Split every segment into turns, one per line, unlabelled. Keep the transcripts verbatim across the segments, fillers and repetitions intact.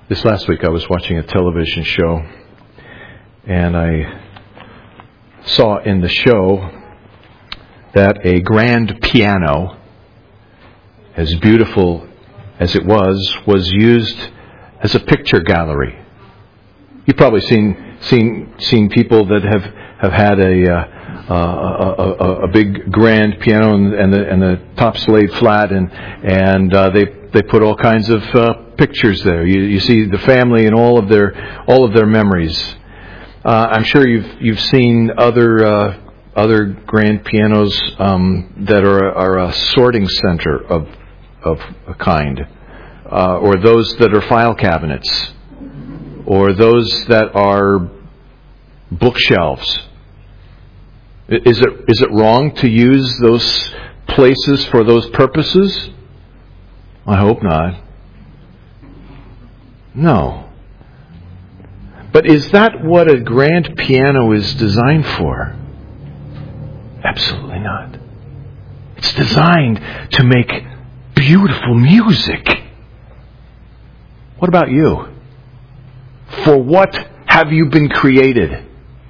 This last week I was watching a television show, and I saw in the show that a grand piano, as beautiful as it was, was used as a picture gallery. You've probably seen seen seen people that have have had a uh, a, a, a big grand piano and, and the and the top's laid flat, and and uh, they they put all kinds of uh, pictures there. You you see the family and all of their all of their memories. Uh, I'm sure you've you've seen other uh, other grand pianos um, that are are a sorting center of of a kind, uh, or those that are file cabinets, or those that are bookshelves. Is it is it wrong to use those places for those purposes? I hope not. No. But is that what a grand piano is designed for? Absolutely not. It's designed to make beautiful music. What about you? For what have you been created?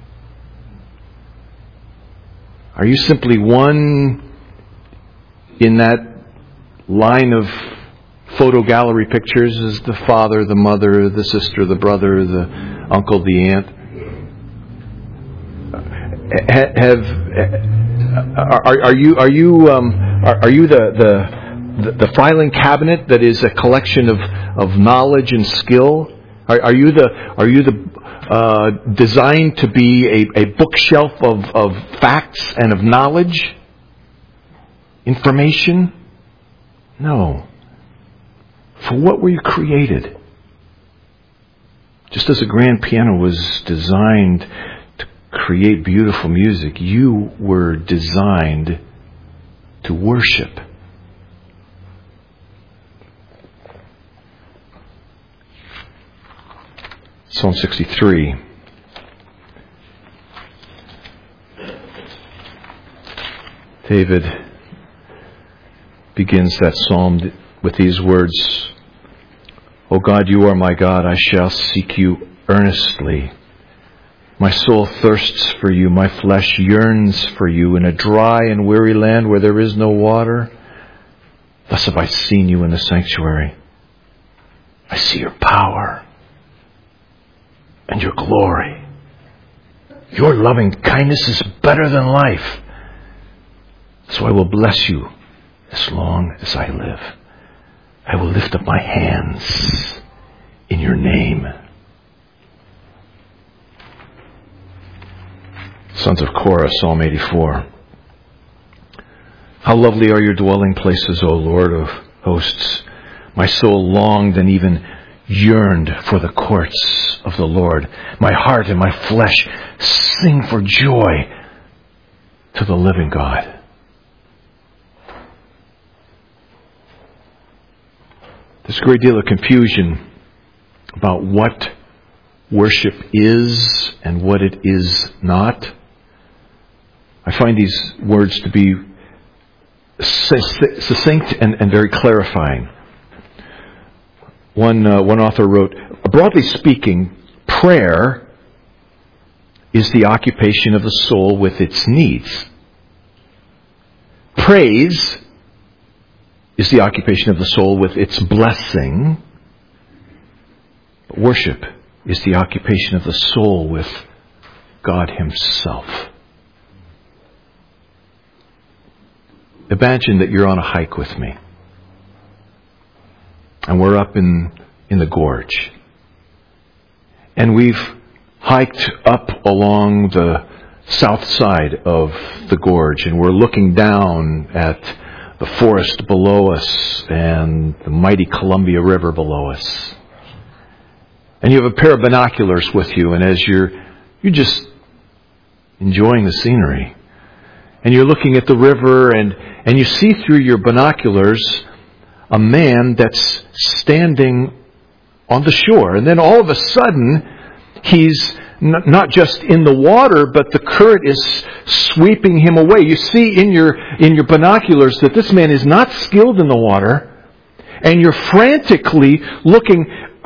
Are you simply one in that line of photo gallery pictures as the father, the mother, the sister, the brother, the uncle, the aunt? Have are, are you are you um, are, are you the, the the filing cabinet that is a collection of, of knowledge and skill? Are, are you the are you the uh, designed to be a, a bookshelf of, of facts and of knowledge, information? No. For what were you created? Just as a grand piano was designed to create beautiful music, you were designed to worship. Psalm sixty-three. David begins that psalm with these words, O God, you are my God, I shall seek you earnestly. My soul thirsts for you, my flesh yearns for you in a dry and weary land where there is no water. Thus have I seen you in the sanctuary. I see your power and your glory. Your loving kindness is better than life. So I will bless you as long as I live. I will lift up my hands in your name. Sons of Korah, Psalm eighty-four. How lovely are your dwelling places, O Lord of hosts. My soul longed and even yearned for the courts of the Lord. My heart and my flesh sing for joy to the living God. There's a great deal of confusion about what worship is and what it is not. I find these words to be succinct and, and very clarifying. One uh, one author wrote, broadly speaking, prayer is the occupation of the soul with its needs. Praise is the occupation of the soul with its blessing. Worship is the occupation of the soul with God Himself. Imagine that you're on a hike with me. And we're up in, in the gorge. And we've hiked up along the south side of the gorge. And we're looking down at the forest below us and the mighty Columbia River below us. And you have a pair of binoculars with you. And as you're, you're just enjoying the scenery. And you're looking at the river and, and you see through your binoculars a man that's standing on the shore. And then all of a sudden, he's n- not just in the water, but the current is sweeping him away. You see in your in your binoculars that this man is not skilled in the water, and you're frantically looking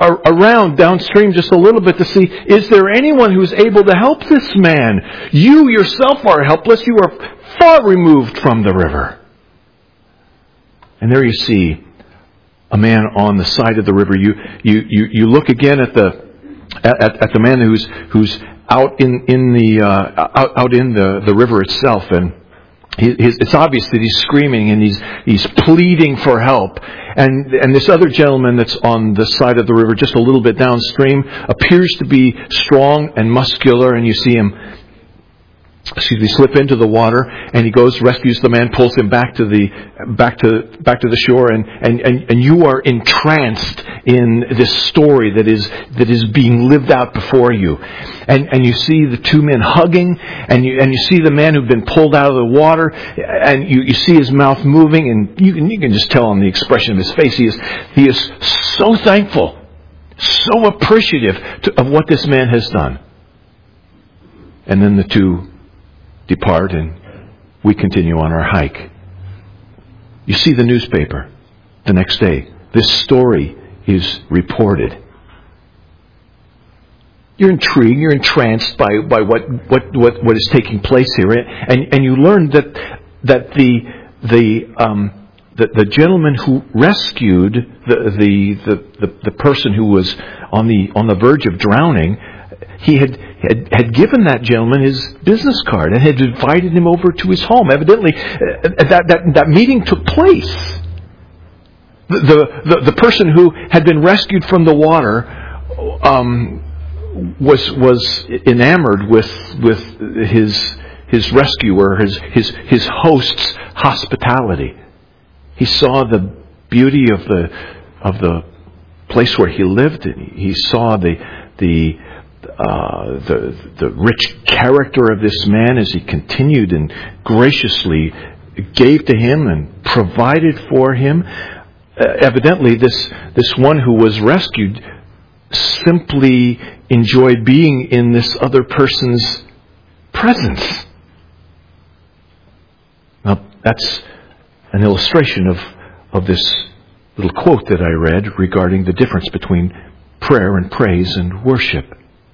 around downstream just a little bit to see, is there anyone who's able to help this man? You yourself are helpless. You are far removed from the river. And there you see a man on the side of the river. You you you, you look again at the at, at the man who's who's out in in the uh, out out in the, the river itself, and he, his, it's obvious that he's screaming and he's he's pleading for help. And and this other gentleman that's on the side of the river, just a little bit downstream, appears to be strong and muscular, and you see him, excuse me, slip into the water, and he goes, rescues the man, pulls him back to the back to back to the shore, and, and, and, and you are entranced in this story that is that is being lived out before you. And and you see the two men hugging, and you and you see the man who'd been pulled out of the water, and you, you see his mouth moving, and you can you can just tell on the expression of his face, he is he is so thankful, so appreciative to, of what this man has done. And then the two depart, and we continue on our hike. You see the newspaper the next day. This story is reported. You're intrigued, you're entranced by, by what, what, what, what is taking place here, and, and you learn that that the the um, the, the gentleman who rescued the, the the the the person who was on the on the verge of drowning, he had, had had given that gentleman his business card and had invited him over to his home. Evidently, uh, that, that that meeting took place. The, the the the person who had been rescued from the water um, was was enamored with with his his rescuer, his his his host's hospitality. He saw the beauty of the of the place where he lived. He saw the the Uh, the the rich character of this man as he continued and graciously gave to him and provided for him. Uh, evidently, this this one who was rescued simply enjoyed being in this other person's presence. Now, that's an illustration of of this little quote that I read regarding the difference between prayer and praise and worship.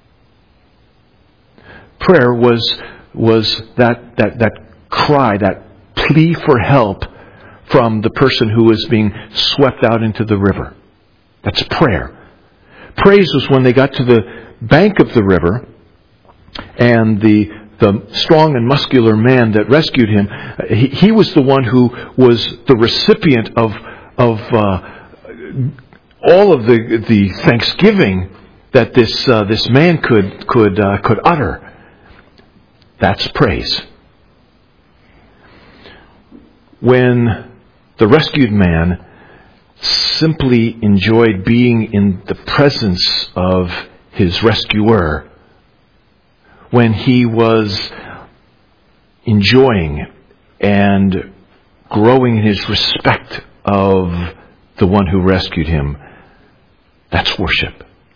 Prayer was was that, that, that cry, that plea for help from the person who was being swept out into the river. That's prayer. Praise was when they got to the bank of the river, and the the strong and muscular man that rescued him, he, he was the one who was the recipient of of uh, all of the the thanksgiving that this uh, this man could could uh, could utter. That's praise. When the rescued man simply enjoyed being in the presence of his rescuer, when he was enjoying and growing in his respect of the one who rescued him, that's worship.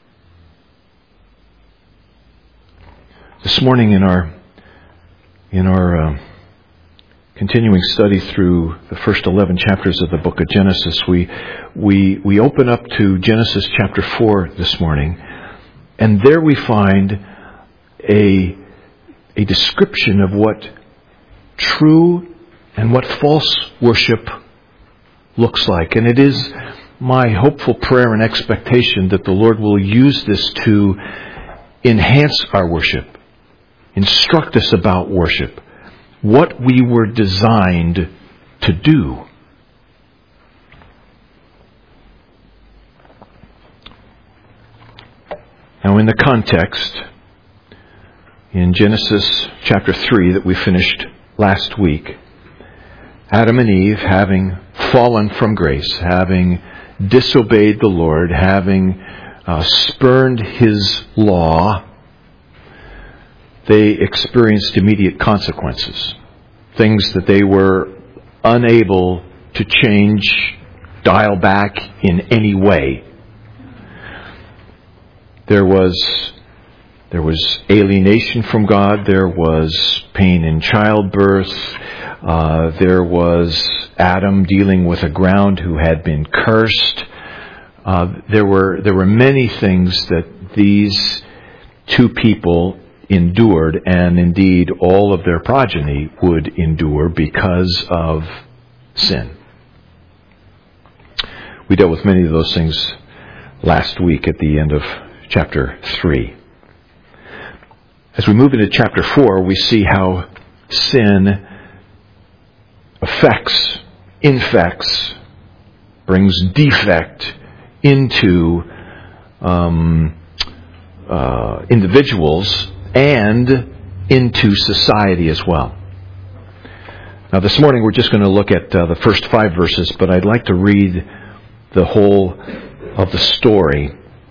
This morning in our In our uh, continuing study through the first eleven chapters of the book of Genesis, we we we open up to Genesis chapter four this morning, and there we find a a description of what true and what false worship looks like. And it is my hopeful prayer and expectation that the Lord will use this to enhance our worship, instruct us about worship, what we were designed to do. Now, in the context, in Genesis chapter three that we finished last week, Adam and Eve, having fallen from grace, having disobeyed the Lord, having uh, spurned His law, they experienced immediate consequences. Things that they were unable to change, dial back in any way. There was there was alienation from God. There was pain in childbirth. Uh, there was Adam dealing with a ground who had been cursed. Uh, there were there were many things that these two people endured, and indeed all of their progeny would endure because of sin. We dealt with many of those things last week at the end of chapter three. As we move into chapter four, we see how sin affects, infects, brings defect into um, uh, individuals and into society as well. Now this morning we're just going to look at uh, the first five verses, but I'd like to read the whole of the story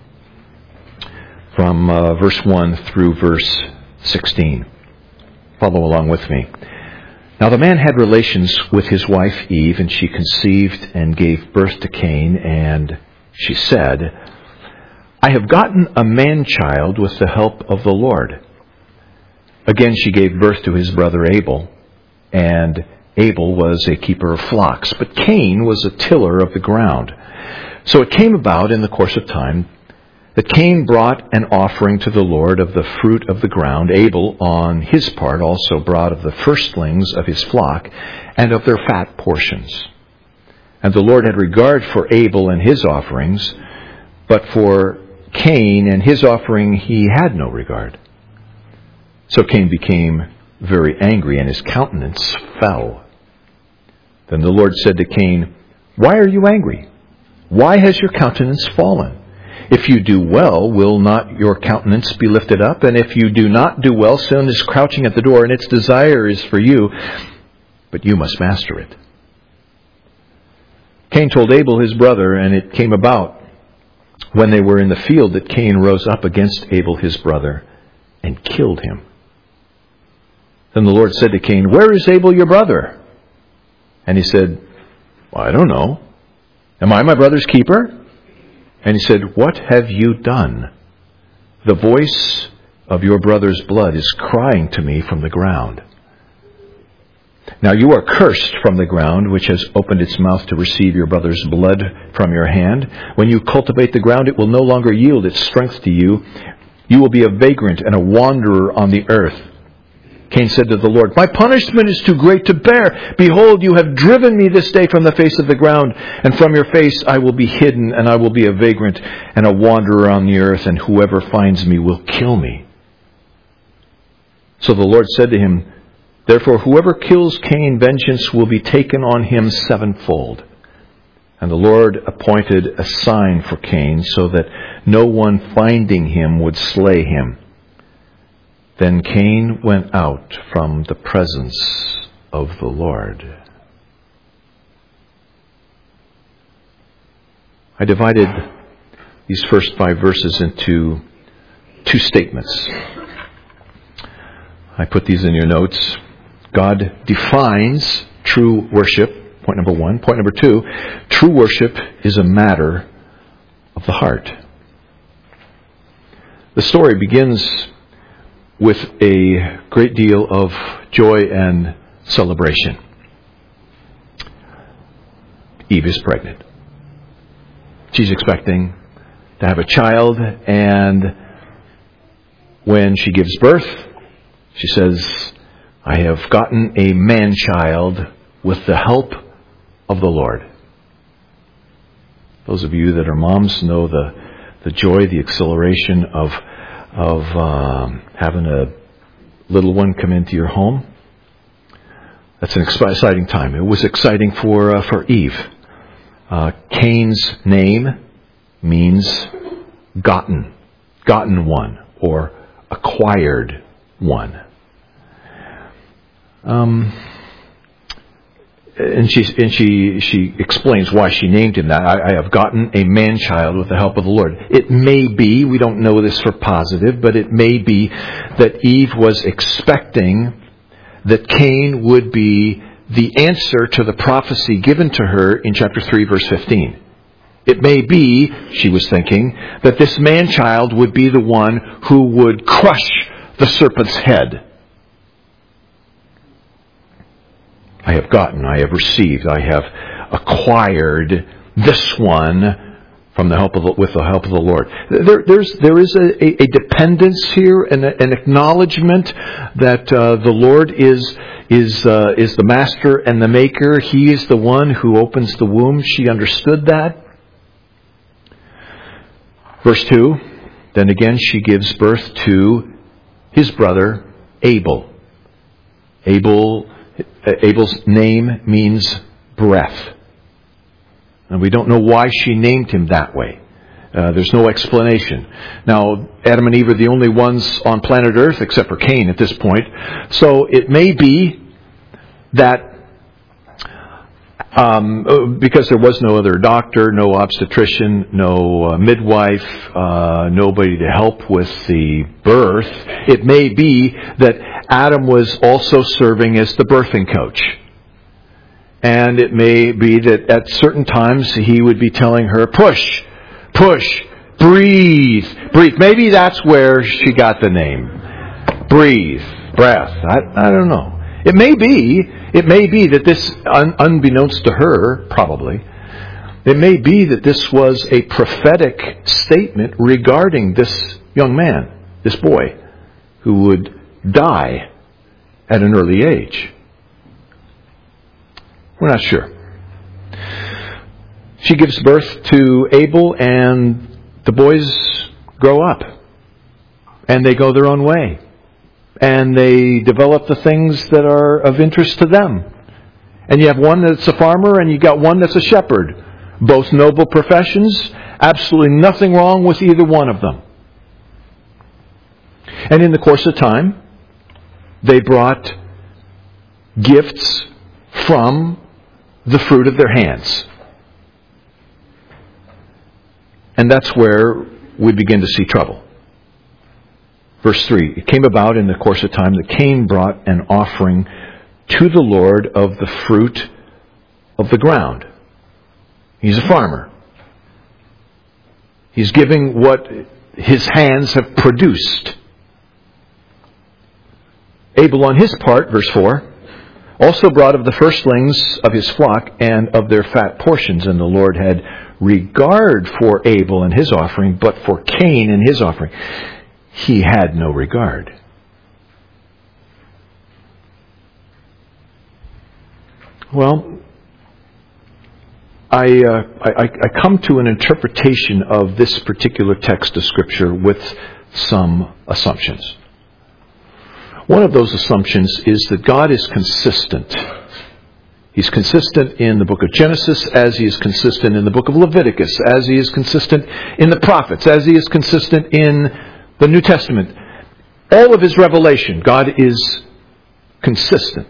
from uh, verse one through verse sixteen. Follow along with me. Now the man had relations with his wife Eve, and she conceived and gave birth to Cain, and she said, I have gotten a man-child with the help of the Lord. Again she gave birth to his brother Abel, and Abel was a keeper of flocks, but Cain was a tiller of the ground. So it came about in the course of time that Cain brought an offering to the Lord of the fruit of the ground. Abel, on his part, also brought of the firstlings of his flock and of their fat portions. And the Lord had regard for Abel and his offerings, but for Cain and his offering he had no regard. So Cain became very angry, and his countenance fell. Then the Lord said to Cain, Why are you angry? Why has your countenance fallen? If you do well, will not your countenance be lifted up? And if you do not do well, sin is crouching at the door, and its desire is for you, but you must master it. Cain told Abel his brother, and it came about when they were in the field that Cain rose up against Abel his brother and killed him. Then the Lord said to Cain, Where is Abel your brother? And he said, well, I don't know. Am I my brother's keeper? And he said, What have you done? The voice of your brother's blood is crying to me from the ground. Now you are cursed from the ground, which has opened its mouth to receive your brother's blood from your hand. When you cultivate the ground, it will no longer yield its strength to you. You will be a vagrant and a wanderer on the earth. Cain said to the Lord, My punishment is too great to bear. Behold, you have driven me this day from the face of the ground, and from your face I will be hidden, and I will be a vagrant and a wanderer on the earth, and whoever finds me will kill me. So the Lord said to him, Therefore whoever kills Cain, vengeance will be taken on him sevenfold. And the Lord appointed a sign for Cain, so that no one finding him would slay him. Then Cain went out from the presence of the Lord. I divided these first five verses into two statements. I put these in your notes. God defines true worship, point number one. Point number two, true worship is a matter of the heart. The story begins with a great deal of joy and celebration. Eve is pregnant. She's expecting to have a child, and when she gives birth, she says, I have gotten a man-child with the help of the Lord. Those of you that are moms know the, the joy, the exhilaration of of um, having a little one come into your home. That's an exciting time. It was exciting for uh, for Eve. Uh, Cain's name means gotten, gotten one, or acquired one. Um, and she and she she explains why she named him that. I, I have gotten a man-child with the help of the Lord. It may be, we don't know this for positive, but it may be that Eve was expecting that Cain would be the answer to the prophecy given to her in chapter three, verse fifteen. It may be, she was thinking, that this man-child would be the one who would crush the serpent's head. I have gotten, I have received, I have acquired this one from the help of the, with the help of the Lord. There, there's, there is a, a, a dependence here and a, an acknowledgement that uh, the Lord is is uh, is the master and the maker. He is the one who opens the womb. She understood that. Verse two, then again she gives birth to his brother Abel. Abel, Abel's name means breath. And we don't know why she named him that way. Uh, there's no explanation. Now, Adam and Eve are the only ones on planet Earth, except for Cain at this point. So it may be that um, because there was no other doctor, no obstetrician, no uh, midwife, uh, nobody to help with the birth, it may be that Adam was also serving as the birthing coach. And it may be that at certain times he would be telling her, push, push, breathe, breathe. Maybe that's where she got the name. Breathe, breath. I, I don't know. It may be, it may be that this, un, unbeknownst to her, probably, it may be that this was a prophetic statement regarding this young man, this boy, who would die at an early age. We're not sure. She gives birth to Abel, and the boys grow up. And they go their own way. And they develop the things that are of interest to them. And you have one that's a farmer, and you got one that's a shepherd. Both noble professions. Absolutely nothing wrong with either one of them. And in the course of time, they brought gifts from the fruit of their hands. And that's where we begin to see trouble. Verse three, it came about in the course of time that Cain brought an offering to the Lord of the fruit of the ground. He's a farmer. He's giving what his hands have produced. Abel on his part, verse four, also brought of the firstlings of his flock and of their fat portions. And the Lord had regard for Abel and his offering, but for Cain and his offering he had no regard. Well, I, uh, I, I come to an interpretation of this particular text of Scripture with some assumptions. One of those assumptions is that God is consistent. He's consistent in the book of Genesis, as He is consistent in the book of Leviticus, as He is consistent in the prophets, as He is consistent in the New Testament. All of His revelation, God is consistent.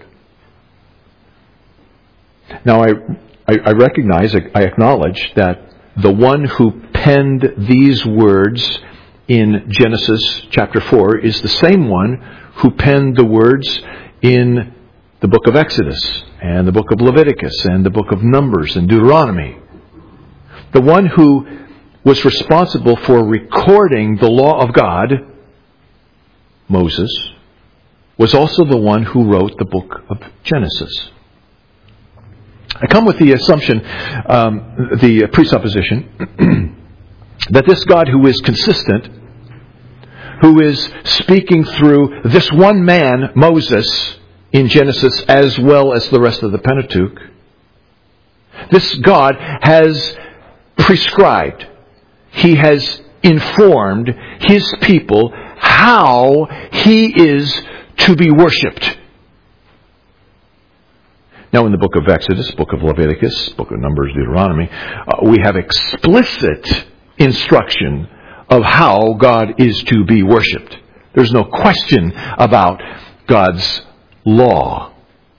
Now, I, I, I recognize, I acknowledge that the one who penned these words in Genesis chapter four is the same one who penned the words in the book of Exodus and the book of Leviticus and the book of Numbers and Deuteronomy. The one who was responsible for recording the law of God, Moses, was also the one who wrote the book of Genesis. I come with the assumption, um, the presupposition, that this God who is consistent, who is speaking through this one man, Moses, in Genesis as well as the rest of the Pentateuch, this God has prescribed, He has informed His people how He is to be worshipped. Now, in the book of Exodus, book of Leviticus, book of Numbers, Deuteronomy, uh, we have explicit instruction of how God is to be worshipped. There's no question about God's law.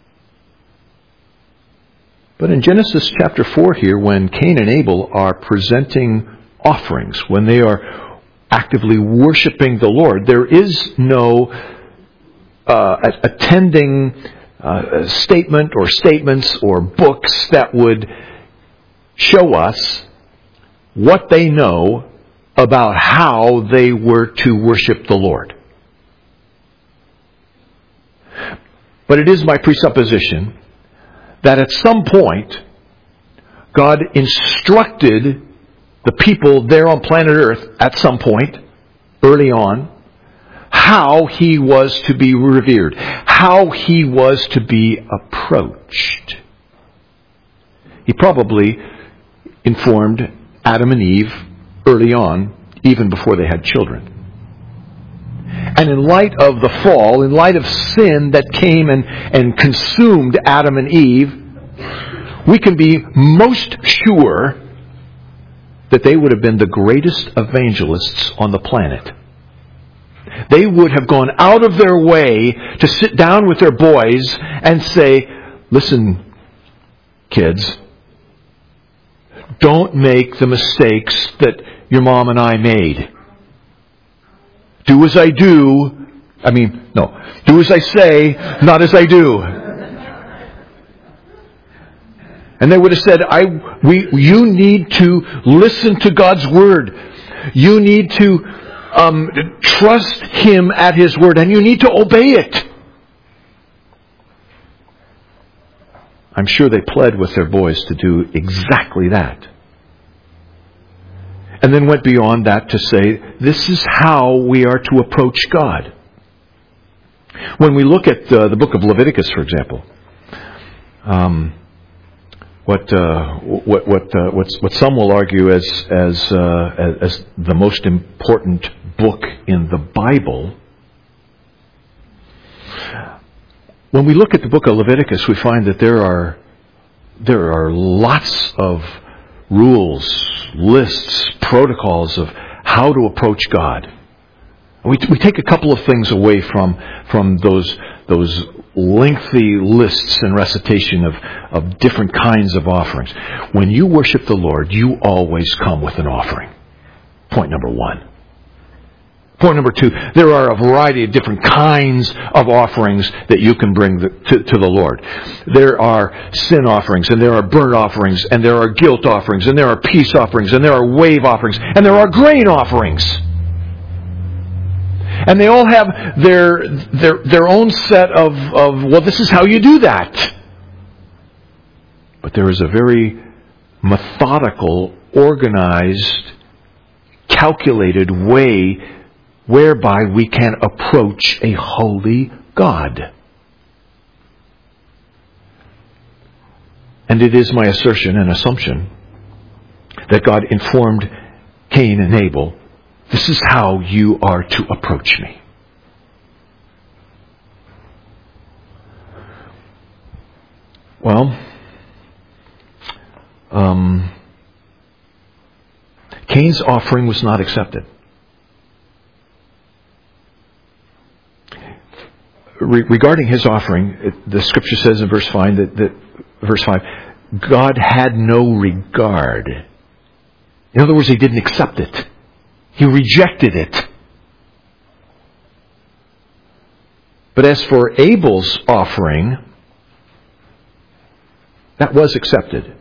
But in Genesis chapter four here, when Cain and Abel are presenting offerings, when they are actively worshiping the Lord, there is no uh, attending uh, statement or statements or books that would show us what they know about how they were to worship the Lord. But it is my presupposition that at some point God instructed the people there on planet Earth at some point, early on, how he was to be revered, how he was to be approached. He probably informed Adam and Eve early on, even before they had children. And in light of the fall, in light of sin that came and, and consumed Adam and Eve, we can be most sure that they would have been the greatest evangelists on the planet. They would have gone out of their way to sit down with their boys and say, listen, kids, don't make the mistakes that your mom and I made. Do as I do. I mean, no. Do as I say, not as I do. And they would have said, I, we, you need to listen to God's Word. You need to um, trust Him at His Word. And you need to obey it. I'm sure they pled with their boys to do exactly that. And then went beyond that to say, this is how we are to approach God. When we look at uh, the book of Leviticus, for example, um, what, uh, what what uh, what what some will argue as as uh, as the most important book in the Bible, when we look at the book of Leviticus, we find that there are there are lots of rules, lists, protocols of how to approach God. We, we take a couple of things away from from those those lengthy lists and recitation of, of different kinds of offerings. When you worship the Lord, you always come with an offering. Point number one. Point number two, there are a variety of different kinds of offerings that you can bring the, to, to the Lord. There are sin offerings, and there are burnt offerings, and there are guilt offerings, and there are peace offerings, and there are wave offerings, and there are grain offerings. And they all have their their their own set of, of, well, this is how you do that. But there is a very methodical, organized, calculated way whereby we can approach a holy God. And it is my assertion and assumption that God informed Cain and Abel, this is how you are to approach me. Well, um, Cain's offering was not accepted. Re- regarding his offering, it, the Scripture says in verse five that, that verse five, God had no regard. In other words, He didn't accept it. He rejected it. But as for Abel's offering, that was accepted.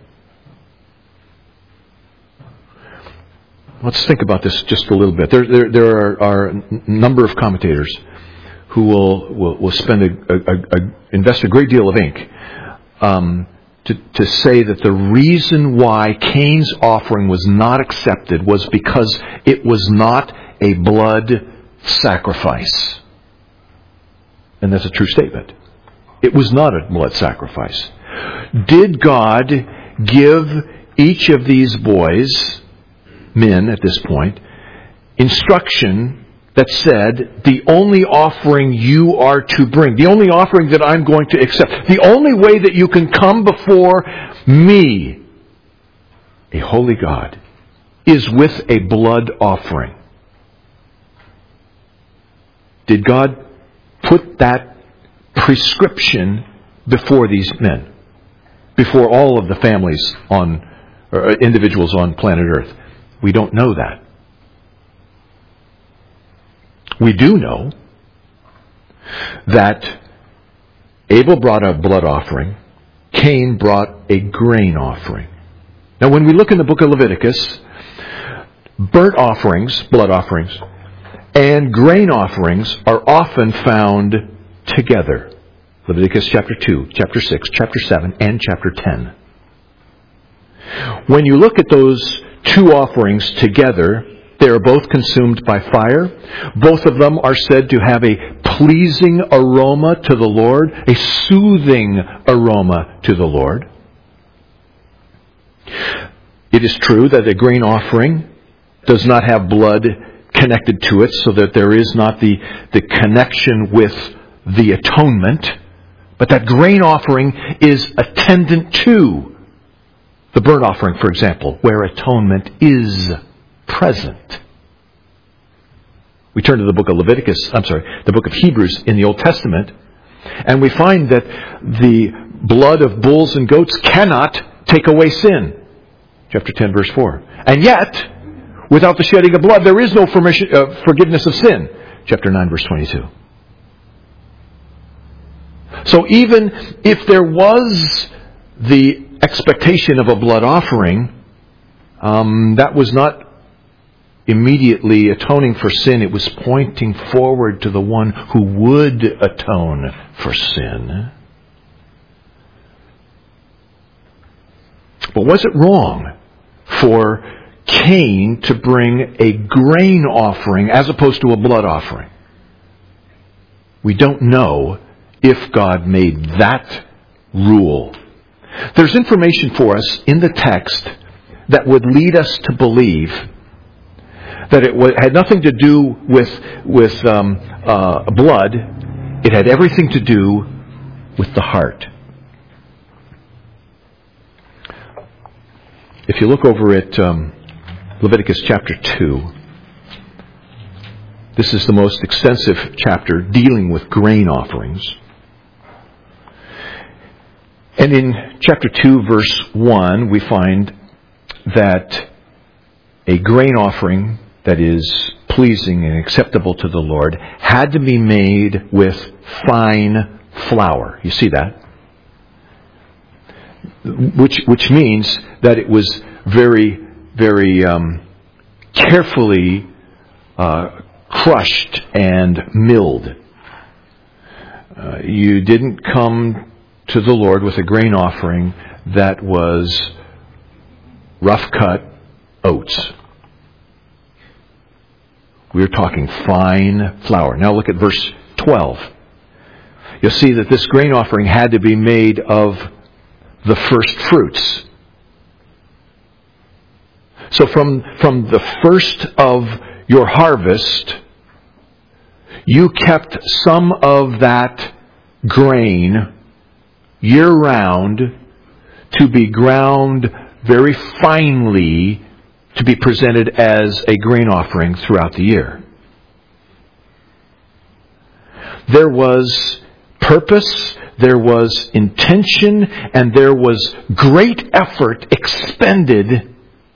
Let's think about this just a little bit. There, there, there are, are a number of commentators who will will, will spend a, a, a invest a great deal of ink um, to to say that the reason why Cain's offering was not accepted was because it was not a blood sacrifice, and that's a true statement. It was not a blood sacrifice. Did God give each of these boys, men at this point, instruction that said, the only offering you are to bring, the only offering that I'm going to accept, the only way that you can come before me, a holy God, is with a blood offering? Did God put that prescription before these men, before all of the families on, or individuals on planet Earth? We don't know that. We do know that Abel brought a blood offering, Cain brought a grain offering. Now when we look in the book of Leviticus, burnt offerings, blood offerings, and grain offerings are often found together. Leviticus chapter two, chapter six, chapter seven, and chapter ten. When you look at those two offerings together, they are both consumed by fire. Both of them are said to have a pleasing aroma to the Lord, a soothing aroma to the Lord. It is true that a grain offering does not have blood connected to it, so that there is not the, the connection with the atonement. But that grain offering is attendant to the burnt offering, for example, where atonement is present. We turn to the book of Leviticus, I'm sorry, the book of Hebrews in the Old Testament, and we find that the blood of bulls and goats cannot take away sin. Chapter ten, verse four. And yet, without the shedding of blood, there is no uh, forgiveness of sin. Chapter nine, verse twenty-two. So even if there was the expectation of a blood offering, um, that was not immediately atoning for sin. It was pointing forward to the one who would atone for sin. But was it wrong for Cain to bring a grain offering as opposed to a blood offering? We don't know if God made that rule. There's information for us in the text that would lead us to believe that it had nothing to do with with um, uh, blood. It had everything to do with the heart. If you look over at um, Leviticus chapter two, this is the most extensive chapter dealing with grain offerings. And in chapter two, verse one, we find that a grain offering that is pleasing and acceptable to the Lord had to be made with fine flour. You see that? Which which means that it was very, very um, carefully uh, crushed and milled. Uh, you didn't come to the Lord with a grain offering that was rough cut oats. We're talking fine flour. Now look at verse twelve. You'll see that this grain offering had to be made of the first fruits. So from, from the first of your harvest, you kept some of that grain year-round to be ground very finely to be presented as a grain offering throughout the year. There was purpose, there was intention, and there was great effort expended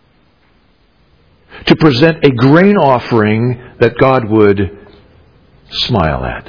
to present a grain offering that God would smile at.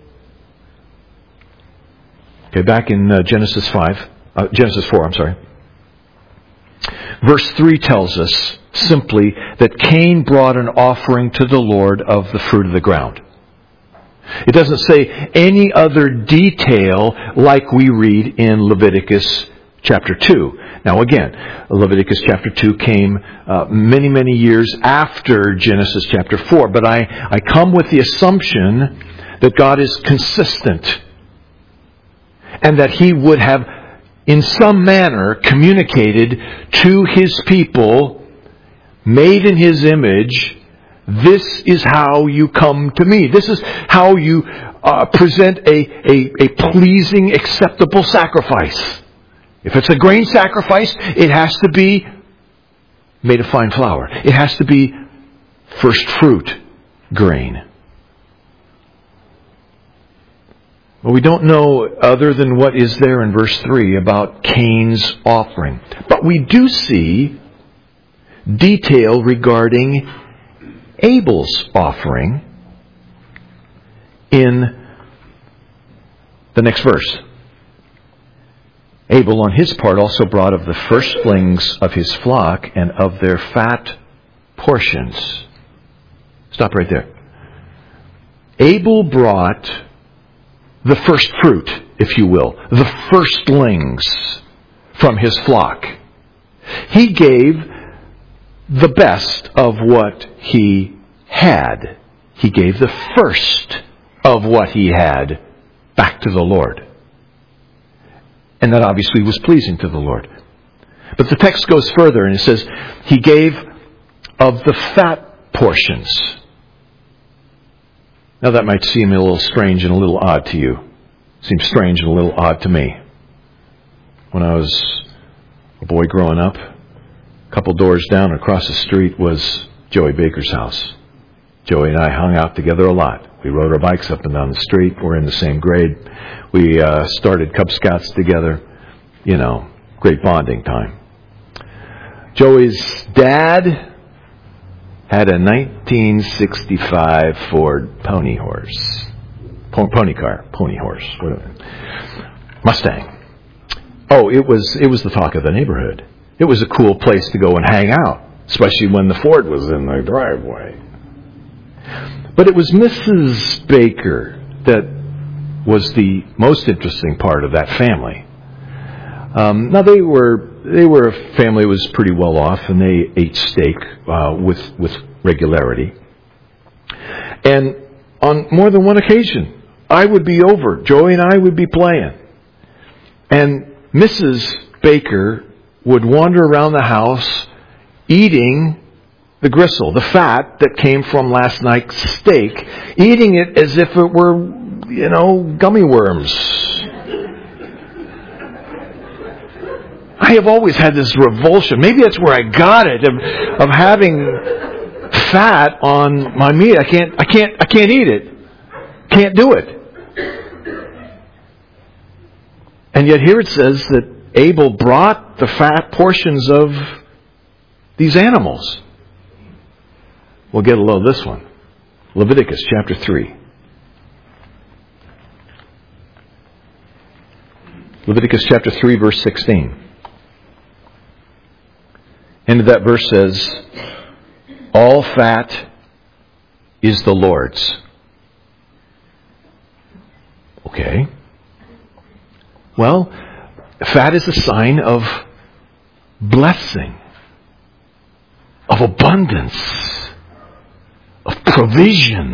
Okay, back in uh, Genesis five, uh, Genesis four, I'm sorry. Verse three tells us simply that Cain brought an offering to the Lord of the fruit of the ground. It doesn't say any other detail like we read in Leviticus chapter two. Now again, Leviticus chapter two came uh, many, many years after Genesis chapter four. But I, I come with the assumption that God is consistent and that He would have in some manner communicated to His people, made in His image, this is how you come to me. This is how you uh, present a, a, a pleasing, acceptable sacrifice. If it's a grain sacrifice, it has to be made of fine flour. It has to be first fruit grain. Well, we don't know other than what is there in verse three about Cain's offering. But we do see detail regarding Abel's offering in the next verse. Abel, on his part, also brought of the firstlings of his flock and of their fat portions. Stop right there. Abel brought the first fruit, if you will, the firstlings from his flock. He gave the best of what he had. He gave the first of what he had back to the Lord. And that obviously was pleasing to the Lord. But the text goes further and it says, he gave of the fat portions. Now that might seem a little strange and a little odd to you. Seems strange and a little odd to me. When I was a boy growing up, a couple doors down across the street was Joey Baker's house. Joey and I hung out together a lot. We rode our bikes up and down the street. We're in the same grade. We uh, started Cub Scouts together. You know, great bonding time. Joey's dad had a nineteen sixty-five Ford Pony Horse. Pony car. Pony Horse. Mustang. Oh, it was it was the talk of the neighborhood. It was a cool place to go and hang out, especially when the Ford was in the driveway. But it was Missus Baker that was the most interesting part of that family. Um, now they were they were a family that was pretty well off, and they ate steak uh, with with regularity. And on more than one occasion, I would be over. Joey and I would be playing, and Missus Baker would wander around the house eating the gristle, the fat that came from last night's steak, eating it as if it were, you know, gummy worms. I have always had this revulsion. Maybe that's where I got it, of, of having fat on my meat. I can't, I can't, I can't eat it. Can't do it. And yet here it says that Abel brought the fat portions of these animals. We'll get a load of this one. Leviticus chapter three. Leviticus chapter three, verse sixteen. End of that verse says, all fat is the Lord's. Okay. Well, fat is a sign of blessing, of abundance, of provision.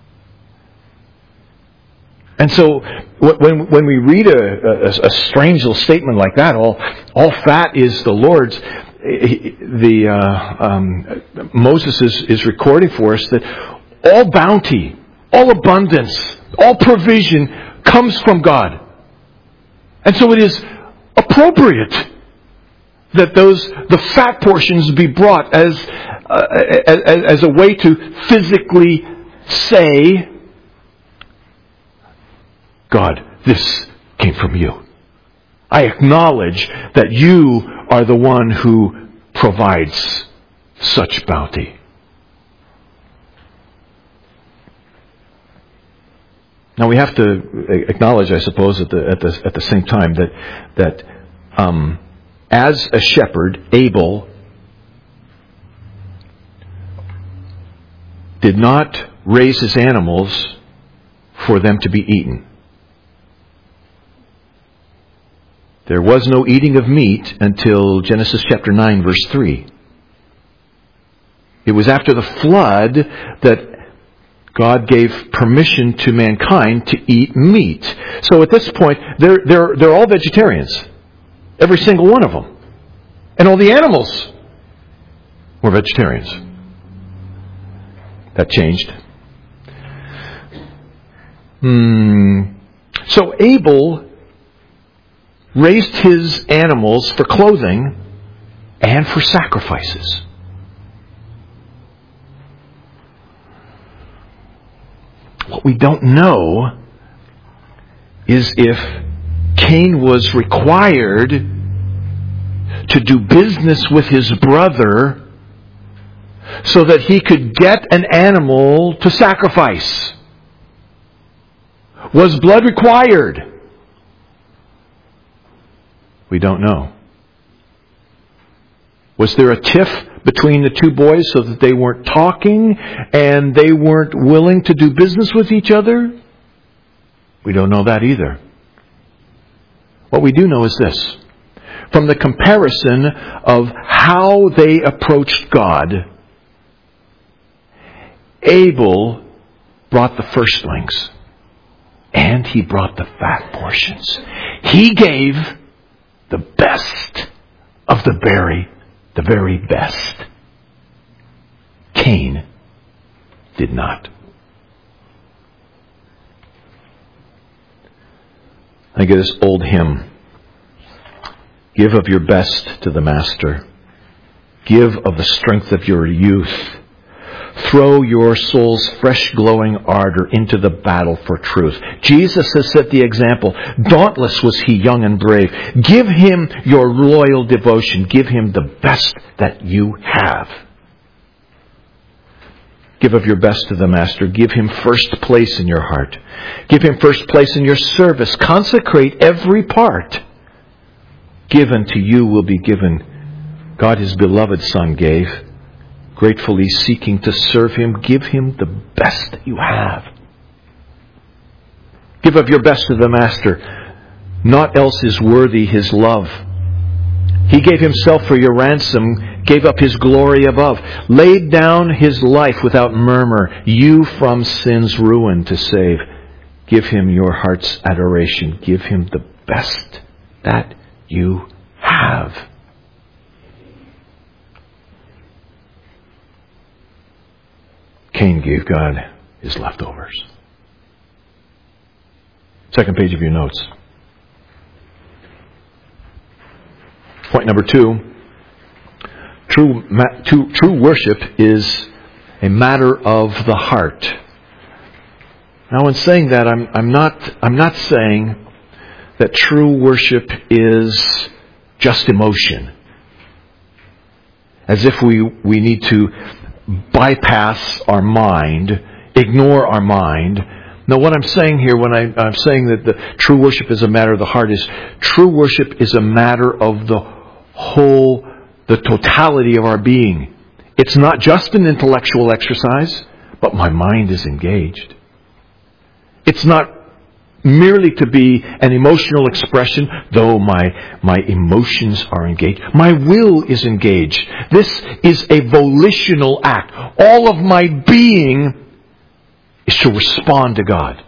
And so when when we read a, a, a strange little statement like that, all all fat is the Lord's, the uh, um, Moses is, is recording for us that all bounty, all abundance, all provision comes from God. And so it is appropriate that those the fat portions be brought as uh, as, as a way to physically say, God, this came from you. I acknowledge that you are the one who provides such bounty. Now we have to acknowledge, I suppose, at the at the at the same time that that um, as a shepherd, Abel did not raise his animals for them to be eaten. There was no eating of meat until Genesis chapter nine, verse three. It was after the flood that God gave permission to mankind to eat meat. So at this point, they're, they're, they're all vegetarians. Every single one of them. And all the animals were vegetarians. That changed. Hmm. So Abel raised his animals for clothing and for sacrifices. What we don't know is if Cain was required to do business with his brother so that he could get an animal to sacrifice. Was blood required? We don't know. Was there a tiff between the two boys so that they weren't talking and they weren't willing to do business with each other? We don't know that either. What we do know is this. from the comparison of how they approached God, Abel brought the firstlings, and he brought the fat portions. He gave the best of the very, the very best. Cain did not. I get this old hymn. Give of your best to the Master. Give of the strength of your youth. Throw your soul's fresh glowing ardor into the battle for truth. Jesus has set the example. Dauntless was he, young and brave. Give him your loyal devotion. Give him the best that you have. Give of your best to the Master. Give him first place in your heart. Give him first place in your service. Consecrate every part. Given to you will be given. God his beloved Son gave. Gratefully seeking to serve him. Give him the best that you have. Give of your best to the Master. Naught else is worthy his love. He gave himself for your ransom, gave up his glory above, laid down his life without murmur, you from sin's ruin to save. Give him your heart's adoration. Give him the best that you have. Cain gave God his leftovers. Second page of your notes. Point number two. True, true, true worship is a matter of the heart. Now, in saying that, I'm, I'm not, I'm not saying that true worship is just emotion, as if we we need to bypass our mind, ignore our mind. No, what I'm saying here, when I, I'm saying that the true worship is a matter of the heart, is true worship is a matter of the whole, the totality of our being. It's not just an intellectual exercise, but my mind is engaged. It's not merely to be an emotional expression, though my, my emotions are engaged. My will is engaged. This is a volitional act. All of my being is to respond to God.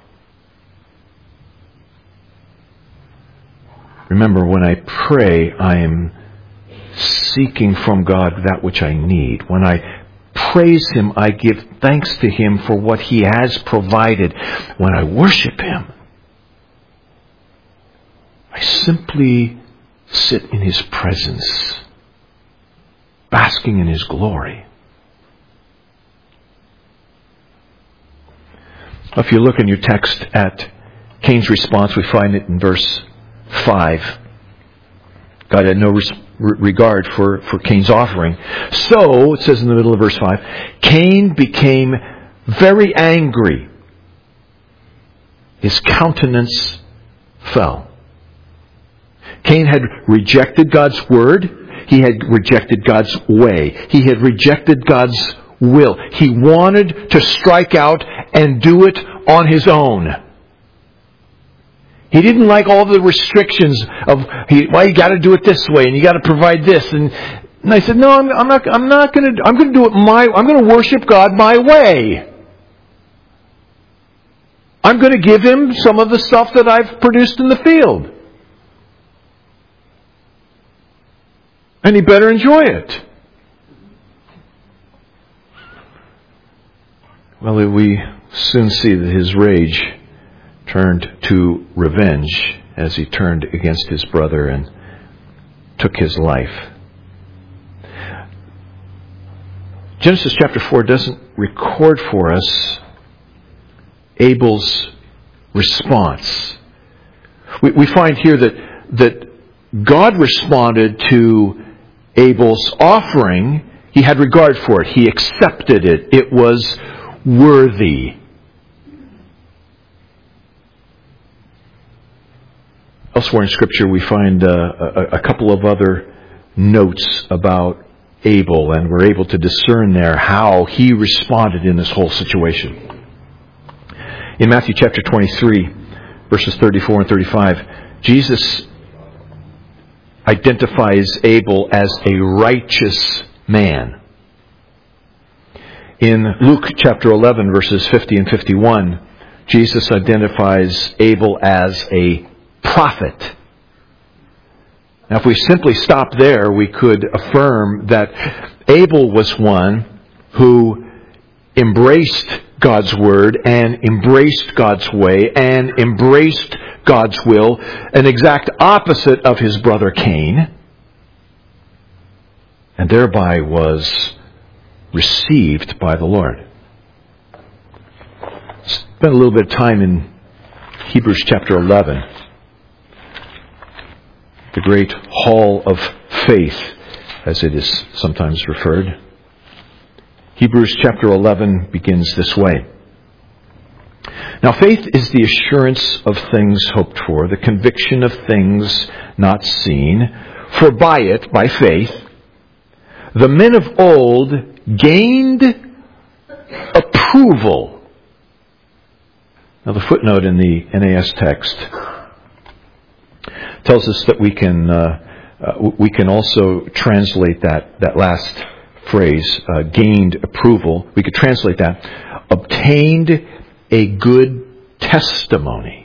Remember, when I pray, I am seeking from God that which I need. When I praise him, I give thanks to him for what he has provided. When I worship him, I simply sit in his presence, basking in his glory. If you look in your text at Cain's response, we find it in verse five. God had no res- regard for, for Cain's offering. So, it says in the middle of verse five, Cain became very angry. His countenance fell. Cain had rejected God's word. He had rejected God's way. He had rejected God's will. He wanted to strike out and do it on his own. He didn't like all the restrictions of, well, you got to do it this way, and you got to provide this. And, and I said, no, I'm, I'm not. I'm not going to. I'm going to do it my. I'm going to worship God my way. I'm going to give him some of the stuff that I've produced in the field, and he better enjoy it. Well, we soon see that his rage turned to revenge as he turned against his brother and took his life. Genesis chapter four doesn't record for us Abel's response. We, we find here that, that God responded to Abel's offering. He had regard for it. He accepted it. It was worthy. Elsewhere in Scripture we find uh, a, a couple of other notes about Abel, and we're able to discern there how he responded in this whole situation. In Matthew chapter twenty-three, verses thirty-four and thirty-five, Jesus identifies Abel as a righteous man. In Luke chapter eleven, verses fifty and fifty-one, Jesus identifies Abel as a prophet. Now, if we simply stop there, we could affirm that Abel was one who embraced God's word and embraced God's way and embraced God's will, an exact opposite of his brother Cain, and thereby was received by the Lord. Spend a little bit of time in Hebrews chapter eleven, the great hall of faith, as it is sometimes referred. Hebrews chapter eleven begins this way. Now faith is the assurance of things hoped for, the conviction of things not seen. For by it, by faith, the men of old gained approval. Now the footnote in the N A S text tells us that we can uh, uh, we can also translate that that last phrase, uh, gained approval. We could translate that, obtained a good testimony.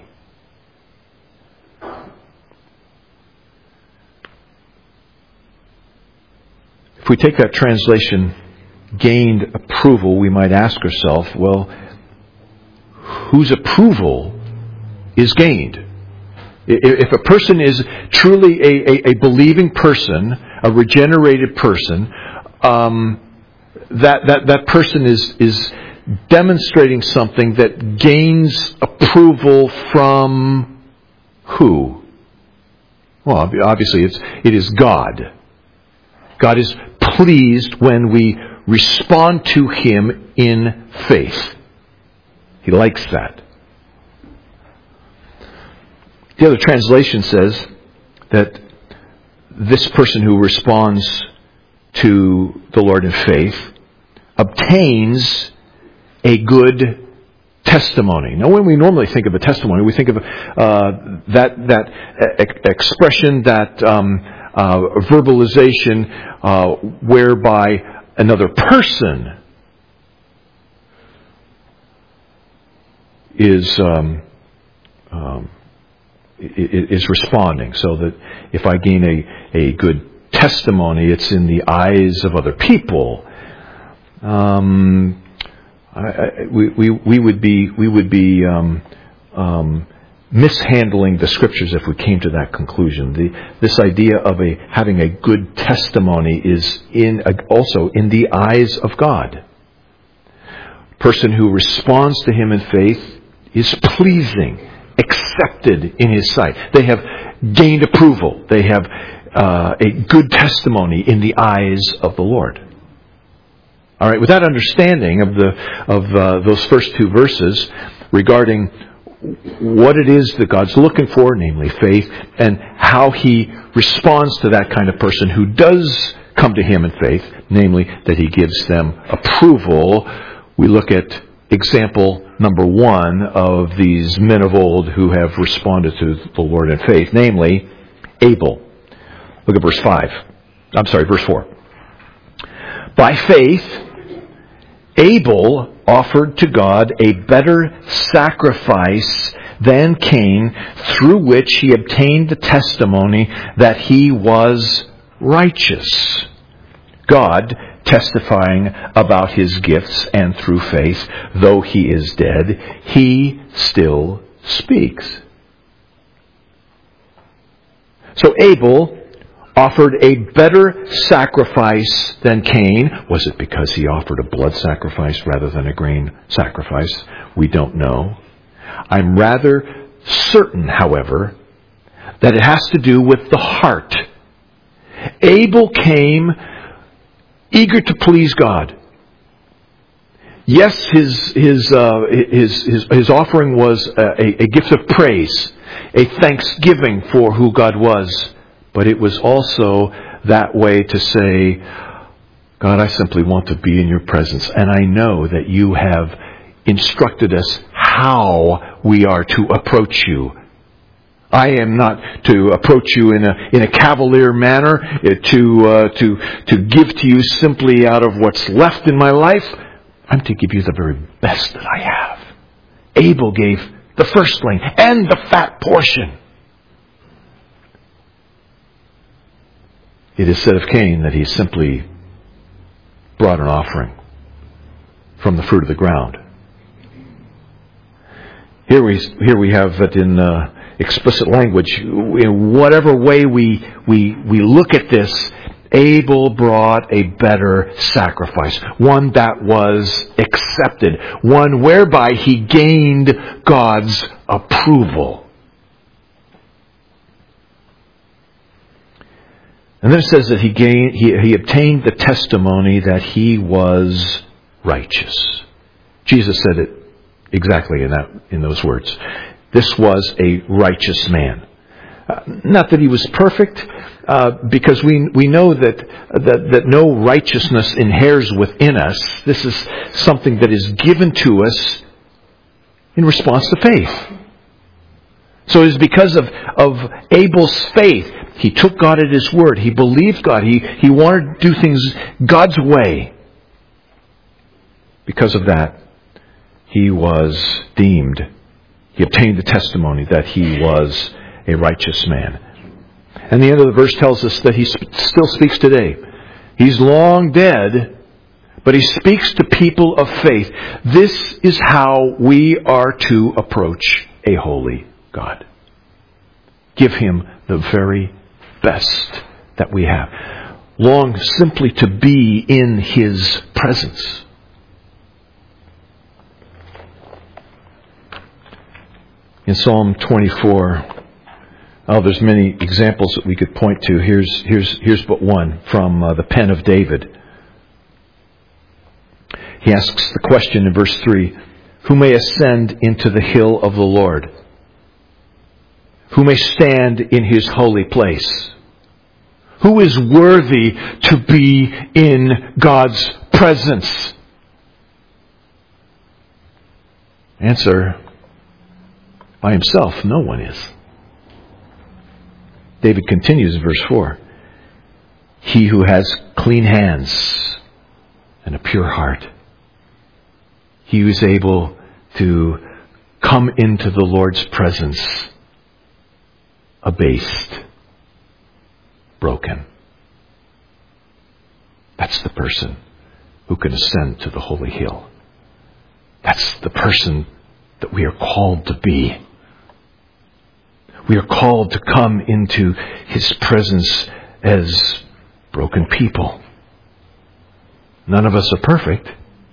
If we take that translation, gained approval, we might ask ourselves, well, whose approval is gained? If a person is truly a, a, a believing person, a regenerated person, um, that, that, that person is, is demonstrating something that gains approval from who? Well, obviously it's, it is God. God is pleased when we respond to Him in faith. He likes that. The other translation says that this person who responds to the Lord in faith obtains a good testimony. Now, when we normally think of a testimony, we think of uh, that that e- expression, that um, uh, verbalization, uh, whereby another person is um, um, is responding. So that if I gain a, a good testimony, it's in the eyes of other people. Um, I, I, we, we we would be we would be um, um, mishandling the scriptures if we came to that conclusion. The this idea of a having a good testimony is in also in the eyes of God. Person who responds to Him in faith is pleasing, accepted in His sight. They have gained approval. They have uh, a good testimony in the eyes of the Lord. All right. With that understanding of the of uh, those first two verses regarding what it is that God's looking for, namely faith, and how He responds to that kind of person who does come to Him in faith, namely that He gives them approval, we look at example number one of these men of old who have responded to the Lord in faith, namely Abel. Look at verse five. I'm sorry, verse four. By faith, Abel offered to God a better sacrifice than Cain, through which he obtained the testimony that he was righteous. God testifying about his gifts, and through faith, though he is dead, he still speaks. So Abel offered a better sacrifice than Cain. Was it because he offered a blood sacrifice rather than a grain sacrifice? We don't know. I'm rather certain, however, that it has to do with the heart. Abel came eager to please God. Yes, his his uh, his, his his offering was a, a gift of praise, a thanksgiving for who God was. But it was also that way to say, God, I simply want to be in your presence. And I know that you have instructed us how we are to approach you. I am not to approach you in a in a cavalier manner, to uh, to to give to you simply out of what's left in my life. I'm to give you the very best that I have. Abel gave the firstling and the fat portion. It is said of Cain that he simply brought an offering from the fruit of the ground. Here we here we have it in uh, explicit language. In whatever way we we we look at this, Abel brought a better sacrifice, one that was accepted, one whereby he gained God's approval. And then it says that he gained, he, he obtained the testimony that he was righteous. Jesus said it exactly in that in those words. This was a righteous man. Uh, not that he was perfect, uh, because we we know that, that that no righteousness inheres within us. This is something that is given to us in response to faith. So it is because of, of Abel's faith. He took God at His word. He believed God. He, he wanted to do things God's way. Because of that, he was deemed, he obtained the testimony that he was a righteous man. And the end of the verse tells us that he sp- still speaks today. He's long dead, but he speaks to people of faith. This is how we are to approach a holy God. Give Him the very best that we have. Long simply to be in His presence. In Psalm twenty-four, oh, there's many examples that we could point to. Here's here's here's but one from uh, the pen of David. He asks the question in verse three, "Who may ascend into the hill of the Lord? Who may stand in His holy place? Who is worthy to be in God's presence?" Answer: by himself, no one is. David continues in verse four. He who has clean hands and a pure heart. He who is able to come into the Lord's presence abased, broken. That's the person who can ascend to the holy hill. That's the person that we are called to be. We are called to come into His presence as broken people. None of us are perfect.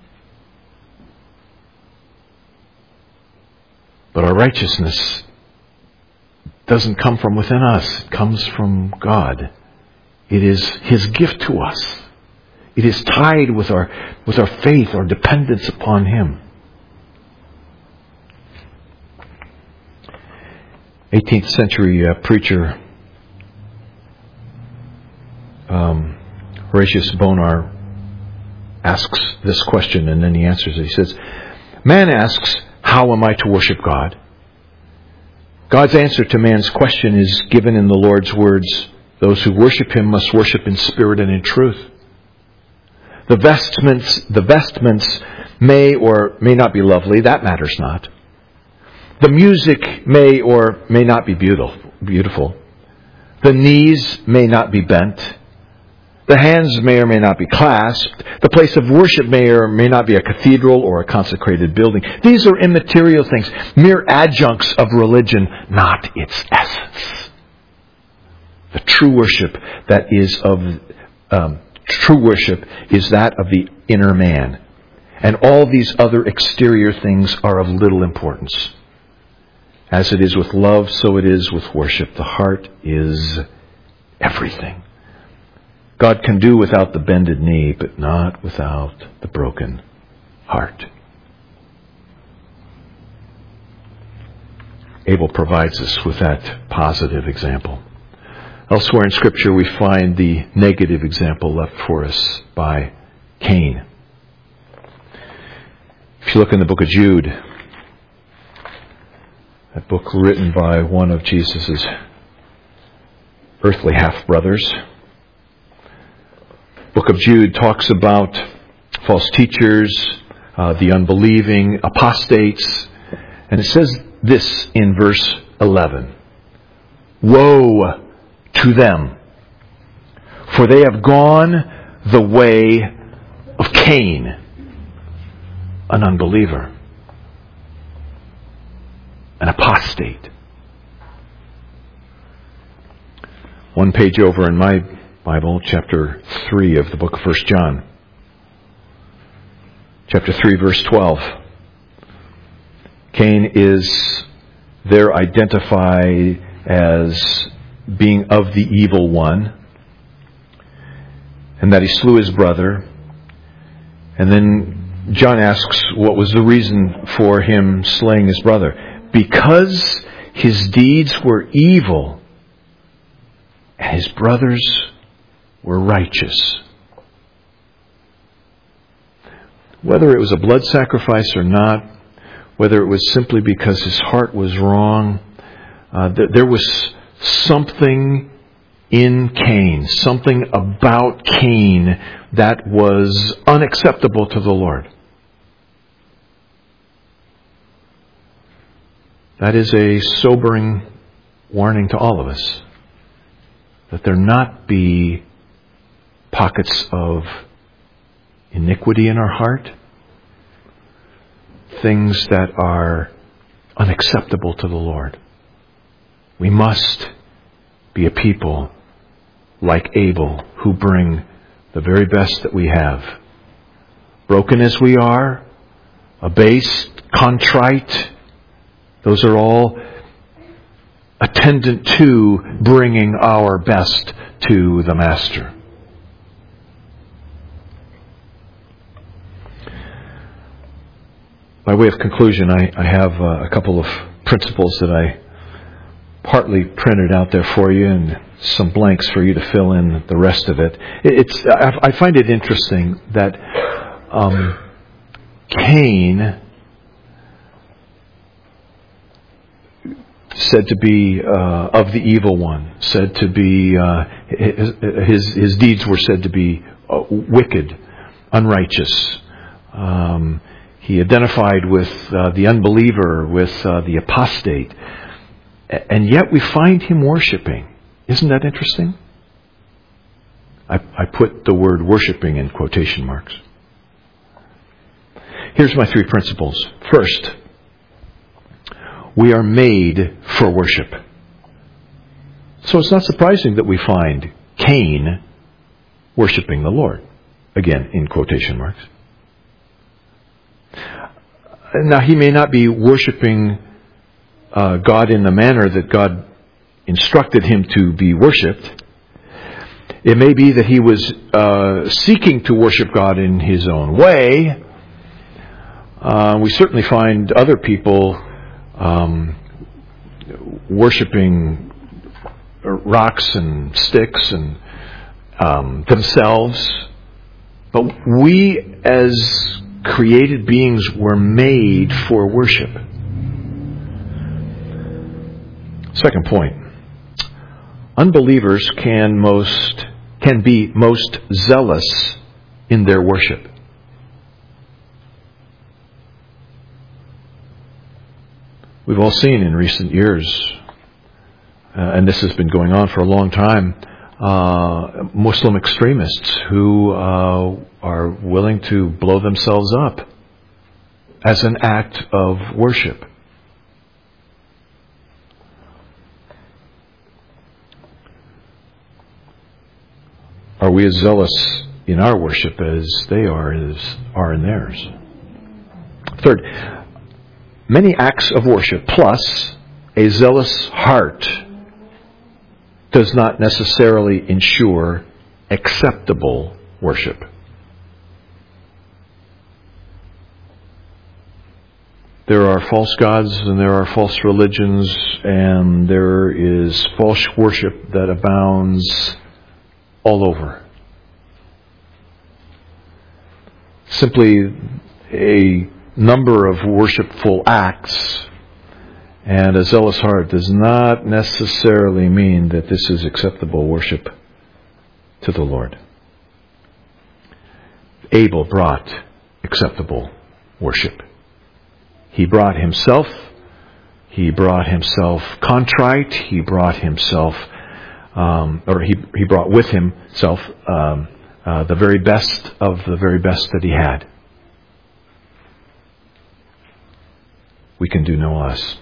But our righteousness doesn't come from within us. It comes from God. It is His gift to us. It is tied with our, with our faith, our dependence upon Him. eighteenth century uh, preacher um, Horatius Bonar asks this question, and then he answers it. He says, "Man asks, how am I to worship God? God's answer to man's question is given in the Lord's words, those who worship Him must worship in spirit and in truth. The vestments, the vestments may or may not be lovely, that matters not. The music may or may not be beautiful. Beautiful. The knees may not be bent. The hands may or may not be clasped. The place of worship may or may not be a cathedral or a consecrated building. These are immaterial things, mere adjuncts of religion, not its essence. The true worship that is of um, true worship is that of the inner man, and all these other exterior things are of little importance. As it is with love, so it is with worship. The heart is everything. God can do without the bended knee, but not without the broken heart." Abel provides us with that positive example. Elsewhere in Scripture, we find the negative example left for us by Cain. If you look in the book of Jude, That book written by one of Jesus' earthly half-brothers. Book of Jude talks about false teachers, uh, the unbelieving, apostates. And it says this in verse eleven. Woe to them, for they have gone the way of Cain, an unbeliever, an apostate. One page over in my Bible, chapter three of the book of First John. Chapter three, verse twelve. Cain is there identified as being of the evil one, and that he slew his brother. And then John asks what was the reason for him slaying his brother. Because his deeds were evil and his brothers were righteous. Whether it was a blood sacrifice or not, whether it was simply because his heart was wrong, uh, th- there was something in Cain, something about Cain that was unacceptable to the Lord. That is a sobering warning to all of us, that there not be pockets of iniquity in our heart, things that are unacceptable to the Lord. We must be a people like Abel who bring the very best that we have. Broken as we are, abased, contrite, those are all attendant to bringing our best to the Master. By way of conclusion, I, I have uh, a couple of principles that I partly printed out there for you, and some blanks for you to fill in the rest of it. It's I, I find it interesting that um, Cain, said to be uh, of the evil one, said to be uh, his his deeds were said to be uh, wicked, unrighteous. Um, he identified with uh, the unbeliever, with uh, the apostate, and yet we find him worshiping. Isn't that interesting? I, I put the word worshiping in quotation marks. Here's my three principles. First, we are made for worship. So it's not surprising that we find Cain worshiping the Lord. Again, in quotation marks. Now, he may not be worshiping uh, God in the manner that God instructed him to be worshipped. It may be that he was uh, seeking to worship God in his own way. Uh, we certainly find other people Um, worshipping rocks and sticks and um, themselves. But we as created beings were made for worship. Second point. Unbelievers can most can be most zealous in their worship. We've all seen in recent years, uh, and this has been going on for a long time, uh, Muslim extremists who uh, are willing to blow themselves up as an act of worship. Are we as zealous in our worship as they are, as are in theirs? Third, many acts of worship plus a zealous heart does not necessarily ensure acceptable worship. There are false gods and there are false religions, and there is false worship that abounds all over. Simply a number of worshipful acts And a zealous heart does not necessarily mean that this is acceptable worship to the Lord. Abel brought acceptable worship. He brought himself. He brought himself contrite. He brought himself, um, or he he brought with himself um, uh, the very best of the very best that he had. We can do no less.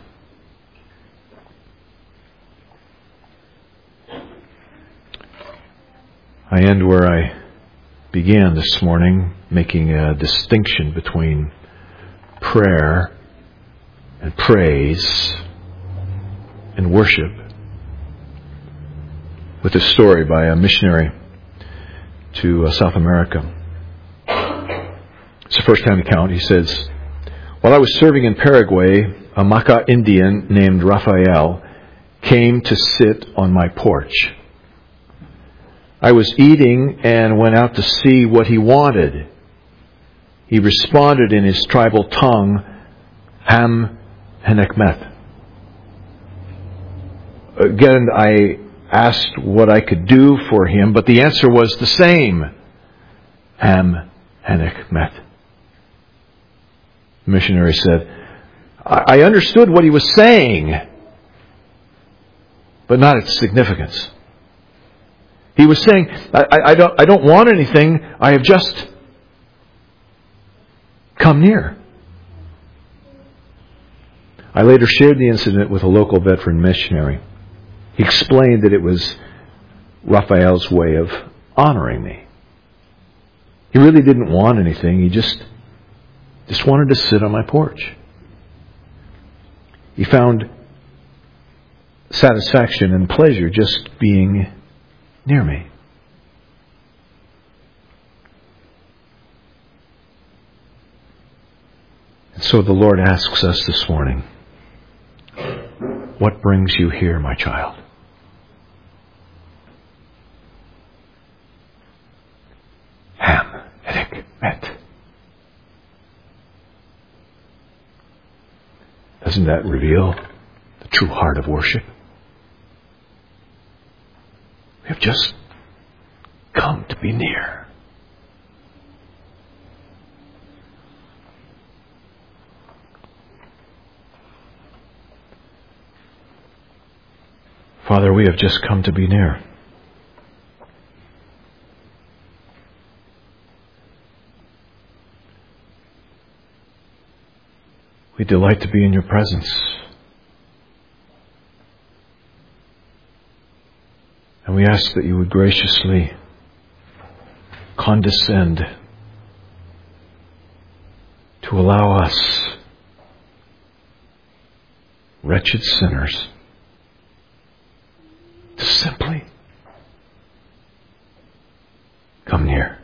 I end where I began this morning, making a distinction between prayer and praise and worship, with a story by a missionary to uh, South America. It's a first-hand account. He says, "While I was serving in Paraguay, a Maca Indian named Rafael came to sit on my porch. I was eating and went out to see what he wanted. He responded in his tribal tongue, Ham Henekmet. Again, I asked what I could do for him, but the answer was the same, Ham Henekmet. The missionary said, I understood what he was saying, but not its significance. He was saying, I, I, I don't I don't want anything, I have just come near. I later shared the incident with a local veteran missionary. He explained that it was Raphael's way of honoring me. He really didn't want anything, he just, just wanted to sit on my porch. He found satisfaction and pleasure just being near me. And so the Lord asks us this morning, what brings you here, my child? Ham Henekmet. Doesn't that reveal the true heart of worship? We have just come to be near. Father, we have just come to be near. We delight to be in your presence. And we ask that you would graciously condescend to allow us, wretched sinners, to simply come near.